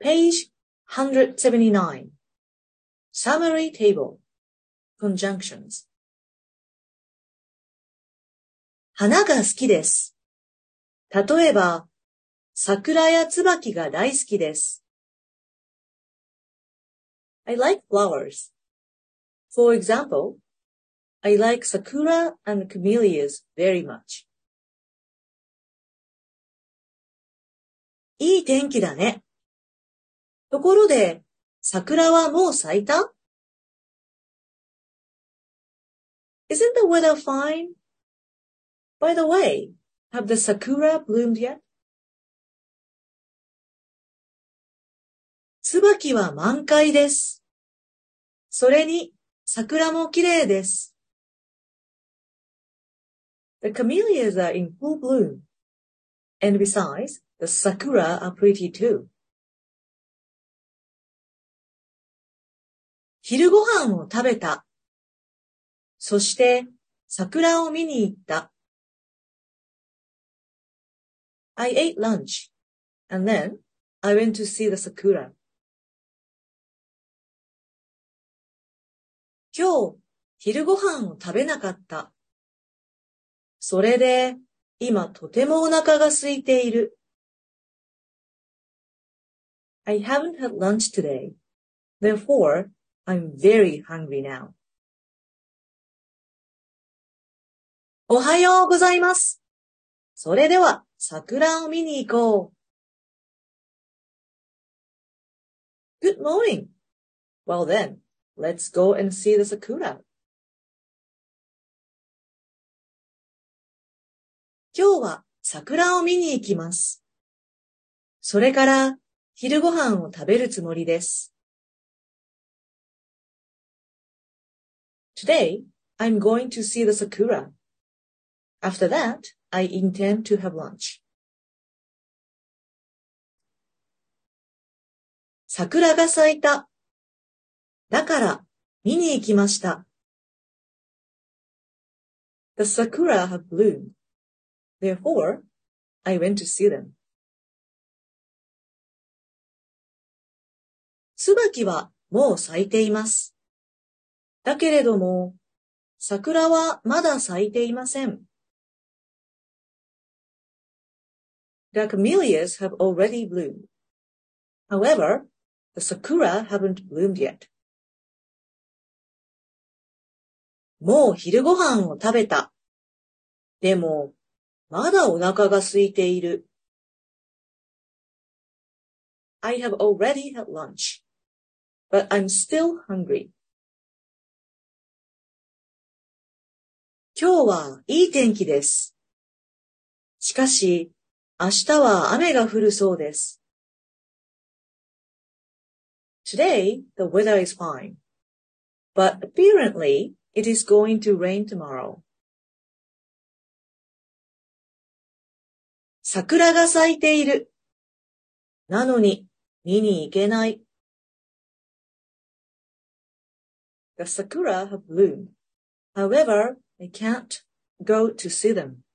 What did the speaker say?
Page 179. Summary table. Conjunctions. 花が好きです。例えば、桜や椿が大好きです。I like flowers. For example, I like sakura and camellias very much. いい天気だね。ところで、桜はもう咲いた？ Isn't the weather fine? By the way, have the sakura bloomed yet? 椿は満開です。それに、桜も綺麗です。The camellias are in full bloom. And besides, the sakura are pretty too. 昼ご飯を食べた。そして、桜を見に行った。I ate lunch, and then I went to see the sakura. 今日、昼ご飯を食べなかった。それで、今とてもお腹が空いている。I haven't had lunch today. Therefore, I'm very hungry now. おはようございます。それでは、桜を見に行こう。Good morning. Well then, let's go and see the sakura. 今日は桜を見に行きます。それから、昼ご飯を食べるつもりです。Today, I'm going to see the sakura. After that, I intend to have lunch. 桜が咲いた。だから、見に行きました。The sakura have bloomed. Therefore, I went to see them. 椿はもう咲いています。だけれども、桜はまだ咲いていません。The camellias have already bloomed. However, the sakura haven't bloomed yet. もう昼ご飯を食べた。でも、まだお腹が空いている。I have already had lunch, but I'm still hungry. 今日はいい天気です。しかし、明日は雨が降るそうです。Today, the weather is fine, but apparently it is going to rain tomorrow. 桜が咲いている。なのに、見に行けない。The sakura have bloomed. However, I can't go to see them.